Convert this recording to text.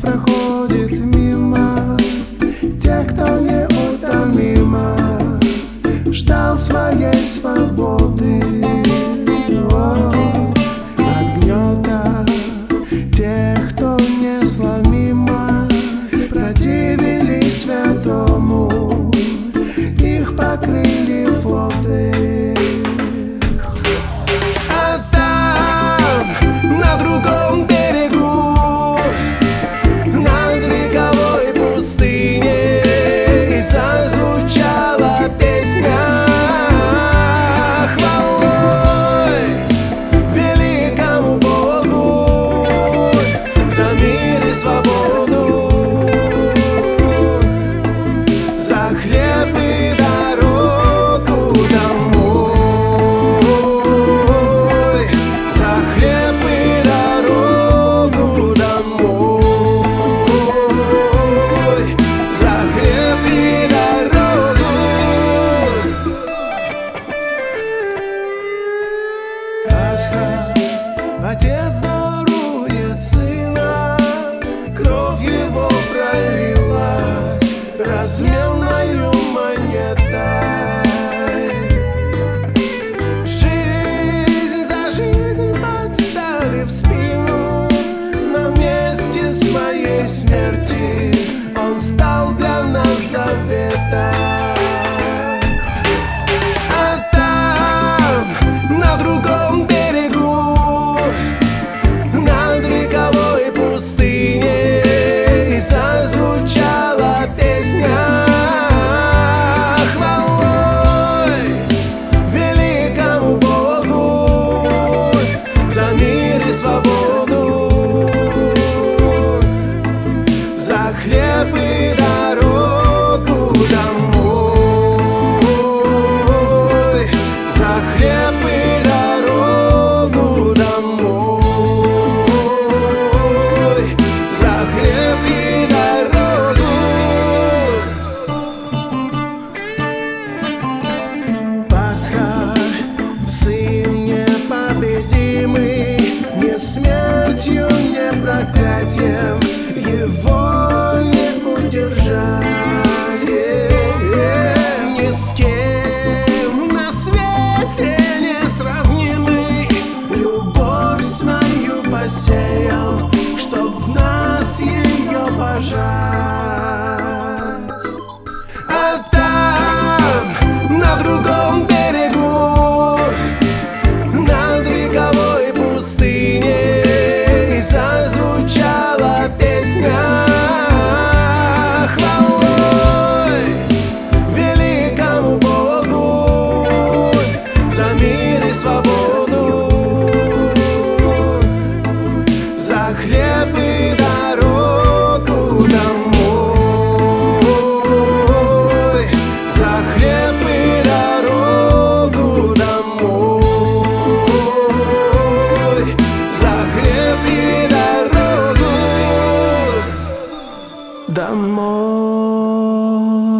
проходит мимо тех, кто неутомимо ждал своей свободы от гнета. Тех, кто несломимо противились святому, их покрыли воды. А там, на другом берегу, над вековой пустыней, зазвучала песня хвалой великому Богу за мир и свободу, за хлеб и дорогу домой, за хлеб и дорогу домой, за хлеб и дорогу. Пасха, Отец дарует Сына, кровь Его пролилась разменною монетой. Жизнь за жизнь подставив спину, на месте своей смерти Он стал для нас заветом. А там, на другом берегу, над вековой пустыней, зазвучала песня хвалой великому Богу за мир и свободу, за хлеб и дорогу домой, за хлеб и дорогу домой, за хлеб и дорогу. Пасха, Сын непобедимый, ни смертью, ни проклятием Его не удержать. Ни с кем на свете не сравнимый, любовь свою посеял, чтоб в нас ее пожать. А там, на другом берегу, над вековой пустыней, зазвучала песня хвалой великому Богу за мир и свободу, за хлеб и дорогу домой, за хлеб и дорогу домой, за хлеб и дорогу домой.